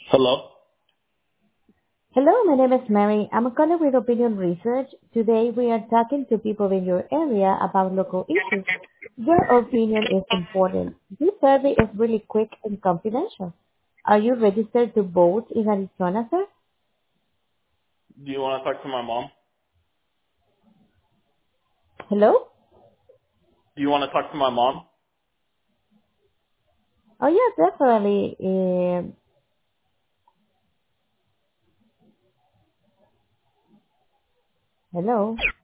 Hello. Hello, my name is Mary. I'm a caller with Opinion Research. Today we are talking to people in your area about local issues. Your opinion is important. This survey is really quick and confidential. Are you registered to vote in Arizona, sir? Do you want to talk to my mom? Hello? Do you want to talk to my mom? Oh, yeah, definitely. Hello?